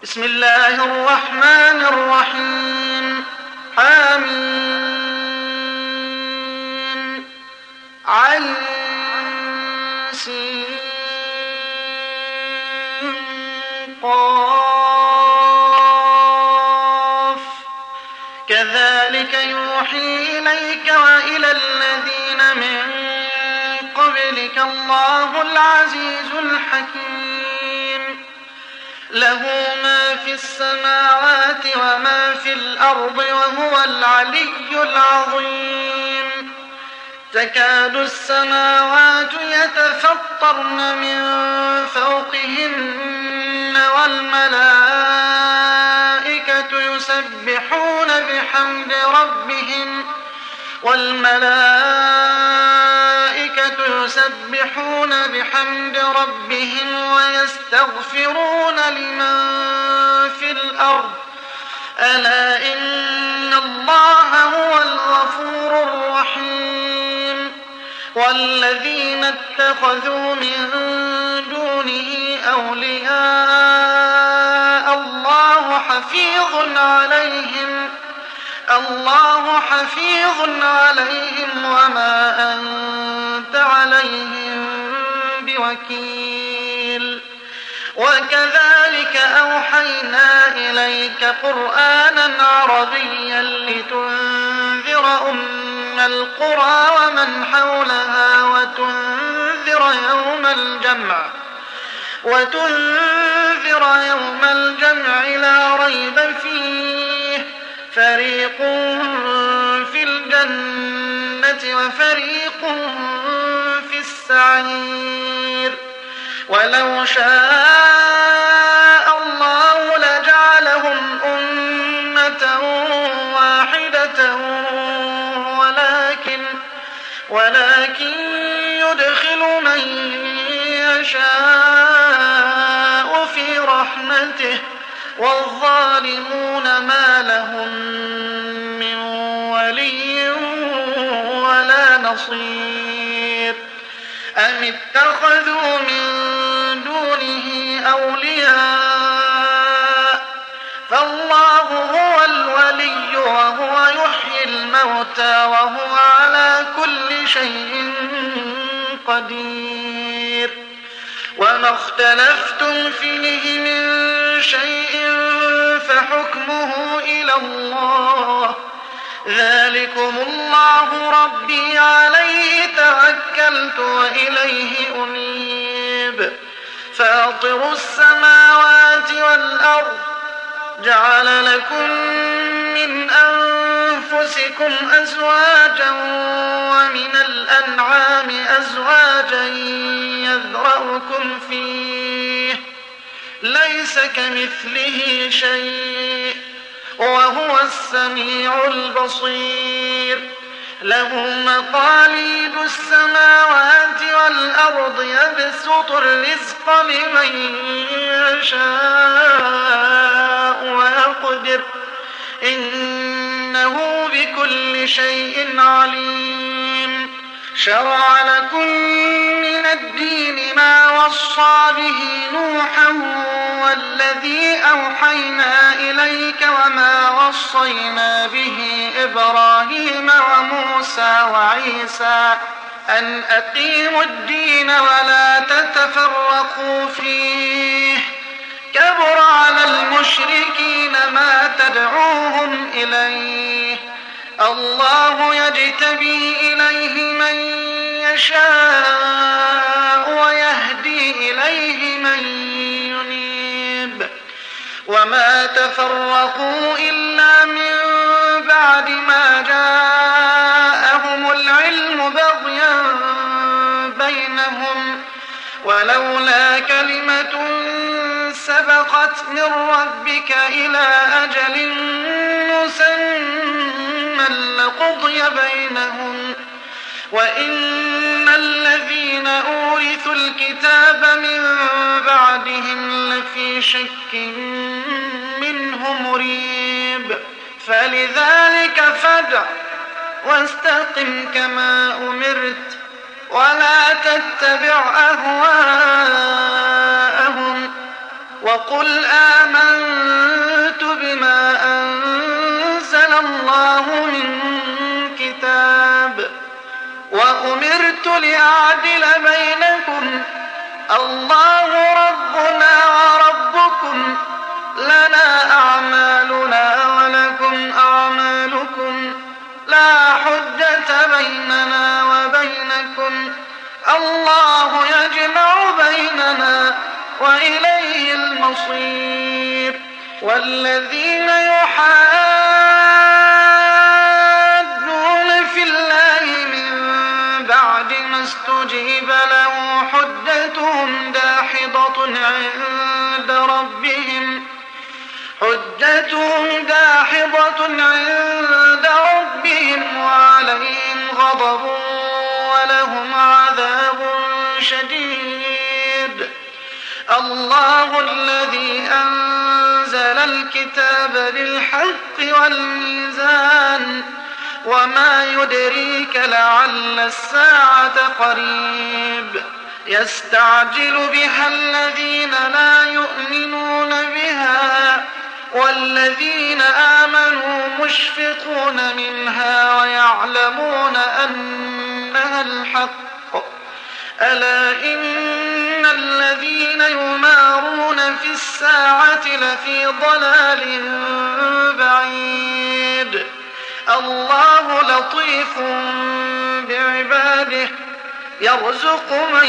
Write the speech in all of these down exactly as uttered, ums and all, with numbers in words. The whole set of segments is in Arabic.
بسم الله الرحمن الرحيم. حميم عين سين قاف كذلك يوحي إليك وإلى الذين من قبلك الله العزيز الحكيم. له ما في السماوات وما في الأرض وهو العلي العظيم. تكاد السماوات يتفطرن من فوقهن والملائكة يسبحون بحمد ربهم والملائكة يسبحون بحمد ربهم ويستغفرون لمن في الأرض ألا إن الله هو الغفور الرحيم. والذين اتخذوا من دونه أولياء الله حفيظ عليهم الله حفيظ عليهم وما أنت عليهم بوكيل. وكذلك أوحينا إليك قرآنا عربيا لتنذر أم القرى ومن حولها وتنذر يوم الجمع وتنذر يوم الجمع لا ريب فيه فريق في الجنة وفريق في السعير. ولو شاء الله لجعلهم أمة واحدة ولكن ولكن يدخل من يشاء في رحمته والظالمون ما لهم من ولي ولا نصير. أم اتخذوا من دونه أولياء فالله هو الولي وهو يحيي الموتى وهو على كل شيء قدير. وما اختلفتم فيه من شيء فحكمه إلى الله ذلكم الله ربي عليه توكلت وإليه أنيب. فاطر السماوات والأرض جعل لكم من أنفسكم أزواجا ومن الأنعام أزواجا يذرأكم فيه ليس كمثله شيء وهو السميع البصير. له مقاليد السماوات والأرض يبسط الرزق لمن يشاء ويقدر إنه بكل شيء عليم. شرع لكم من الدين ما وصى به نوحا والذي أوحينا إليك وما وصينا به إبراهيم وموسى وعيسى أن أقيموا الدين ولا تتفرقوا فيه كبر على المشركين ما تدعوهم إليه الله يجتبي إليه من يشاء ويهدي إليه من ينيب. وما تفرقوا إلا من بعد ما جاءهم العلم بغيا بينهم ولولا كلمة سبقت من ربك إلى أجل مسمى لقضي بينهم وإن الذين أورثوا الكتاب من بعدهم لفي شك منه مريب. فلذلك فادع واستقم كما أمرت ولا تتبع أهواءهم وقل آمنت لأعدل بينكم الله ربنا وربكم لنا أعمالنا ولكم أعمالكم لا حجة بيننا وبينكم الله يجمع بيننا وإليه المصير. والذين يحادون في الله من بعد ما استجيب له حجتهم داحضة عند ربهم حجتهم داحضة عند ربهم وعليهم غضب ولهم عذاب شديد. الله الذي أنزل الكتاب بالحق والميزان وما يدريك لعل الساعة قريب يستعجل بها الذين لا يؤمنون بها والذين آمنوا مشفقون منها ويعلمون أنها الحق. ألا إن الذين يمارون في الساعة لفي ضلال بعيد. الله لطيف بعباده يرزق من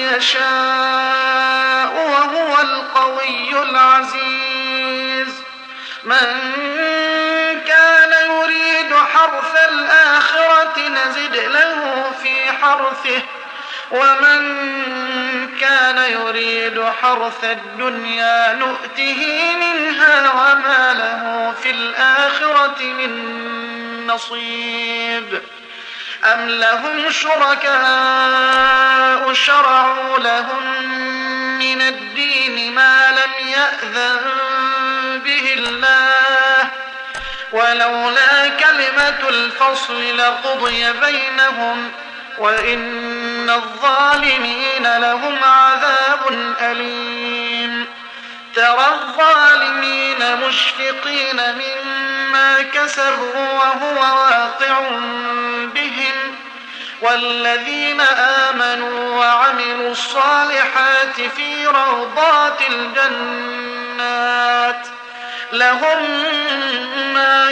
يشاء وهو القوي العزيز. من كان يريد حرث الآخرة نزد له في حرثه ومن كان يريد حرث الدنيا نؤته منها وما له في الآخرة من نصيب. أم لهم شركاء شرعوا لهم من الدين ما لم يأذن به الله ولولا كلمة الفصل لقضي بينهم وإن الظالمين لهم عذاب أليم. ترى الظالمين مشفقين مما كسبوا وهو واقع بهم والذين آمنوا وعملوا الصالحات في روضات الجنات لهم ما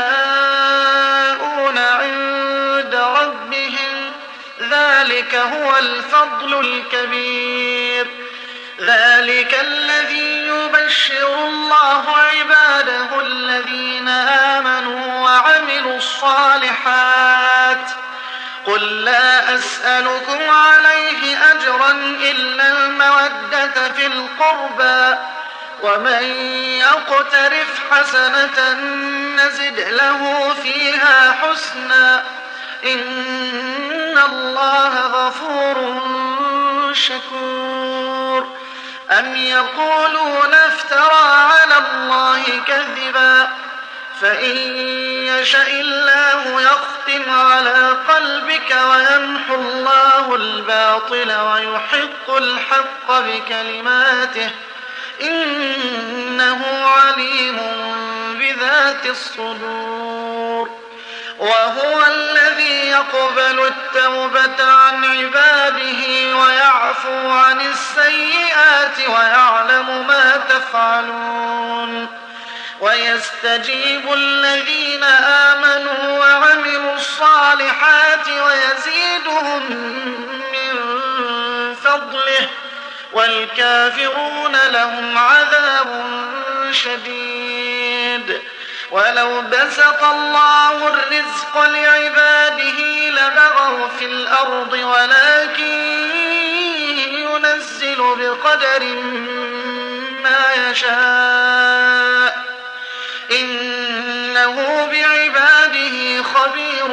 يشاءون عند ربهم ذلك هو الفضل الكبير. ذلك الذي يبشر الله عباده الذين آمنوا وعملوا الصالحات. قل لا أسألكم عليه أجرا إلا المودة في القربى ومن يقترف حسنة نزد له فيها حسنا إن الله غفور شكور. أم يقولون افترى على الله كذبا فإن يشأ الله يختم على قلبك ويمحو الله الباطل ويحق الحق بكلماته إنه عليم بذات الصدور. وهو الذي يقبل التوبة عن عباده ويعفو عن السيئات ويعلم ما تفعلون ويستجيب الذين آمنوا وعملوا الصالحات ويزيدهم من فضله والكافرون لهم عذاب شديد. ولو بسط الله الرزق لعباده لبغوا في الأرض ولكن ينزل بقدر ما يشاء إنه بعباده خبير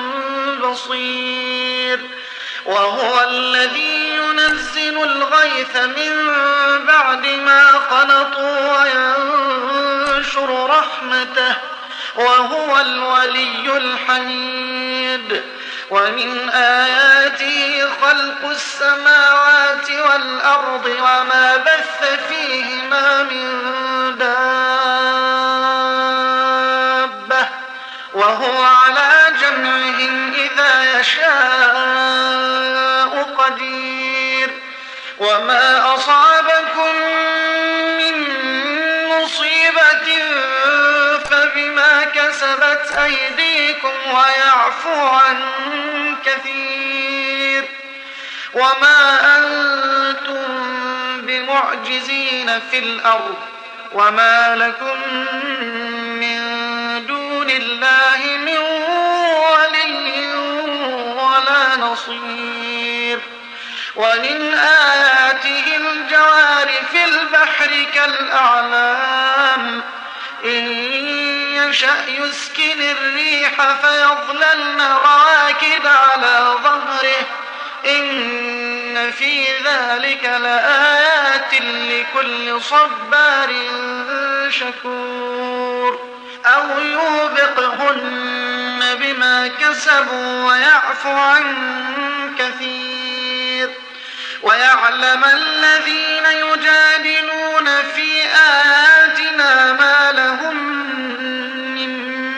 بصير. وهو الذي ينزل الغيث من بعد ما قنطوا وينشر رحمته وهو الولي الحميد. ومن آياته خلق السماوات والأرض وما بث فيهما من دابة وهو على جمعهم إذا يشاء قدير. وما أصابكم من مصيبة فبما كسبت أيديكم ويعفو عن كثير. وما أنتم بمعجزين في الأرض وما لكم من دون الله من ولي ولا نصير. ومن آياته الجوار في البحر كالأعلام إن يشأ يسكن الريح فيظللن رواكد على ظهره إن في ذلك لآيات لكل صبار شكور. أو يوبقهن بما كسبوا ويعفو عن كثير. ويعلم الذين يجادلون في آياتنا ما لهم من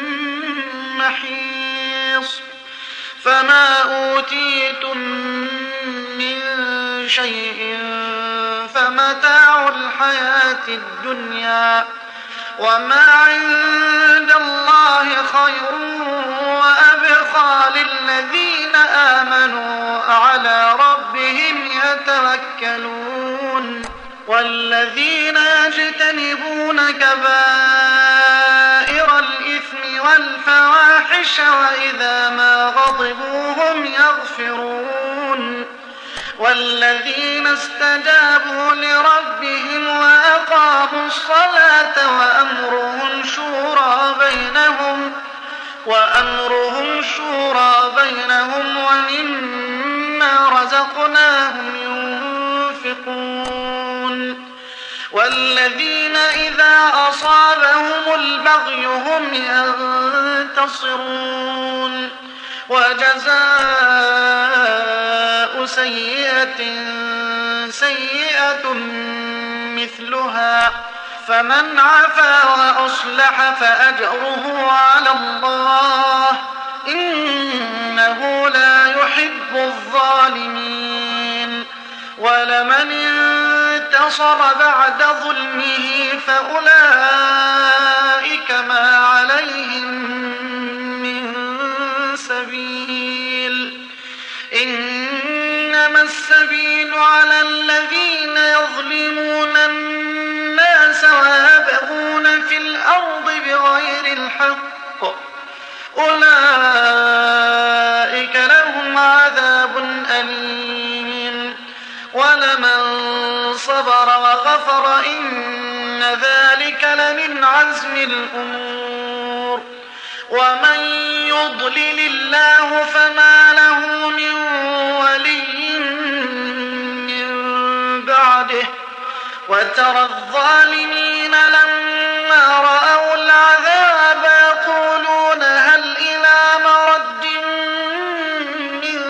محيص. فما أوتيتم من شيء فمتاع الحياة الدنيا وما عند الله خير وأبقى للذين آمنوا على ربهم يتوكلون. والذين يجتنبون كبائر الإثم والفواحش وإذا ما غضبوا هم يغفرون. والذين استجابوا لربهم وأقاموا الصلاة وأمرهم شورى بينهم وأمرهم شورى بينهم ومما رزقناهم ينفقون. والذين إذا أصابهم البغي هم ينتصرون. وجزاء سيئة سيئة مثلها فمن عفا وأصلح فأجره على الله إنه لا يحب الظالمين. ولمن انتصر بعد ظلمه فأولئك ما عليهم من سبيل. إنما السبيل على الذين يظلمون الناس ويبغون في الأرض بغير الحق أولئك لهم عذاب أليم. ولمن صبر وغفر إن ذلك لمن عزم الأمور. ومن يضلل الله فما له من ولي من بعده. وترى الظالمين لما رأوا العذاب يقولون هل إلى مرد من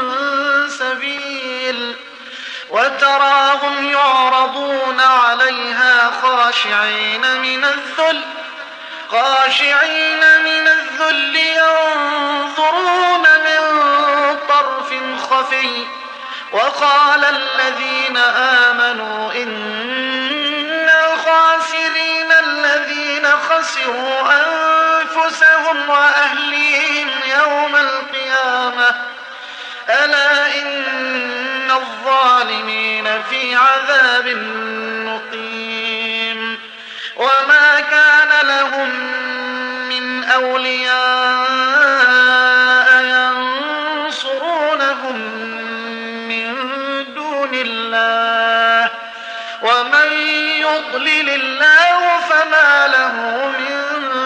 سبيل. وتراهم يعرضون عليها خاشعين من الذل خاشعين من الذل ينظرون من طرف خفي. وقال الذين آمنوا إنا خاسرين الذين خسروا أنفسهم وأهليهم يوم القيامة ألا إن الظالمين في عذاب مقيم. وما كان لهم من أولياء ينصرونهم من دون الله. ومن يضلل الله فما له من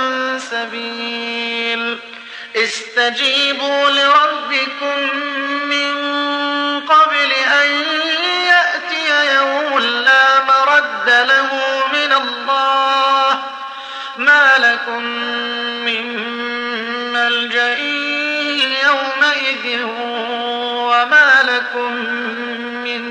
سبيل. استجيبوا لربكم من قبل أن يأتي يوم لا مرد له من الله ما لكم من ملجأ يومئذ وما لكم من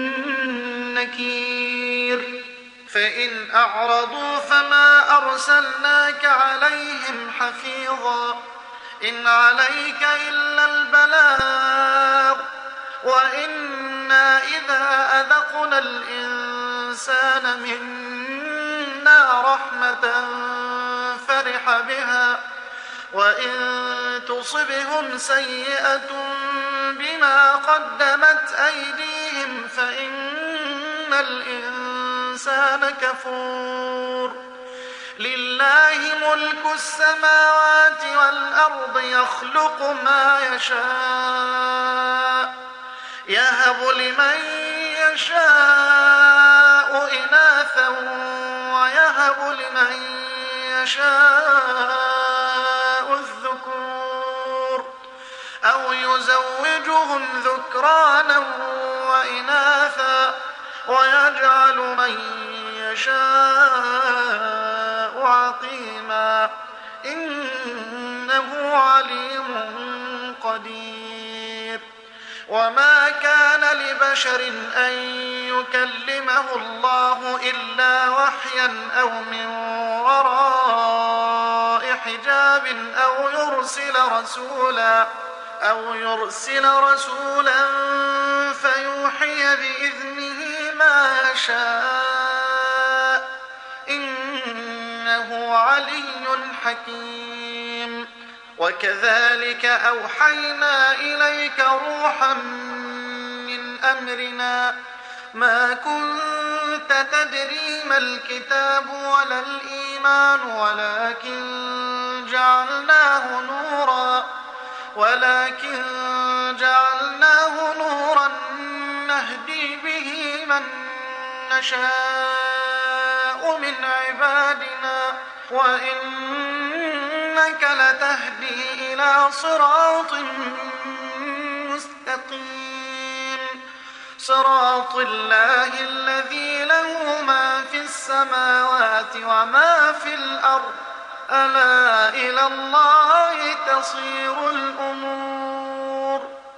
نكير. فإن أعرضوا فما أرسلناك عليهم حفيظا إن عليك إلا البلاغ وإنا إذا أذقنا الإنسان منا رحمة فرح بها وإن تصبهم سيئة بما قدمت أيديهم فإن الإنسان كفور لله ملك السماوات والأرض يخلق ما يشاء يهب لمن يشاء إناثا ويهب لمن يشاء الذكور أو يزوجهم ذكرانا وإناثا ويجعل من يشاء عقيما إنه عليم قدير وما كان لبشر أن يكلمه الله إلا وحيا أو من وراء حجاب أو يرسل رسولا أو يرسل رسولا فيوحي بإذنه ما يشاء إنه علي حكيم وكذلك أوحينا إليك روحا من أمرنا ما كنت تدري ما الكتاب ولا الإيمان ولكن جعلناه نورا ولكن جعلناه نورا نهدي به من نشاء من عبادنا وإنك لتهدي إلى صراط مستقيم صراط الله الذي له ما في السماوات وما في الأرض ألا إلى الله تصير الأمور